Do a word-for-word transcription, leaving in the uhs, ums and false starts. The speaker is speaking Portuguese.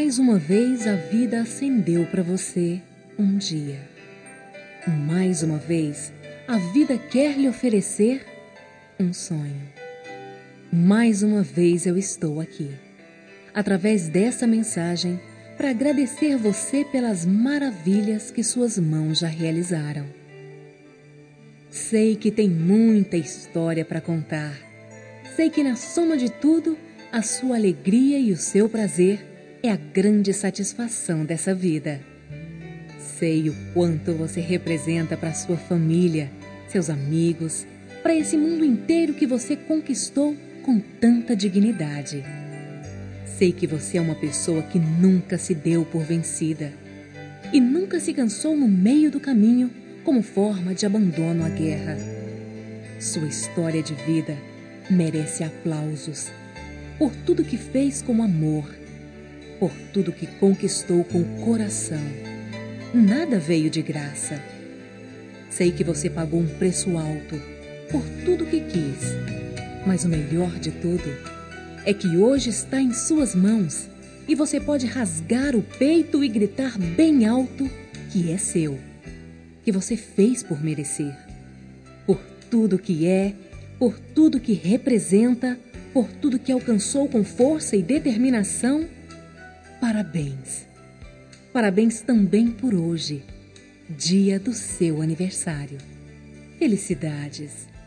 Mais uma vez a vida acendeu para você um dia. Mais uma vez a vida quer lhe oferecer um sonho. Mais uma vez eu estou aqui, através dessa mensagem, para agradecer você pelas maravilhas que suas mãos já realizaram. Sei que tem muita história para contar. Sei que na soma de tudo, a sua alegria e o seu prazer é a grande satisfação dessa vida. Sei o quanto você representa para sua família, seus amigos, para esse mundo inteiro que você conquistou com tanta dignidade. Sei que você é uma pessoa que nunca se deu por vencida e nunca se cansou no meio do caminho como forma de abandono à guerra. Sua história de vida merece aplausos por tudo que fez com amor, por tudo que conquistou com o coração. Nada veio de graça. Sei que você pagou um preço alto por tudo que quis, mas o melhor de tudo é que hoje está em suas mãos e você pode rasgar o peito e gritar bem alto que é seu, que você fez por merecer, por tudo que é, por tudo que representa, por tudo que alcançou com força e determinação. Parabéns! Parabéns também por hoje, dia do seu aniversário. Felicidades!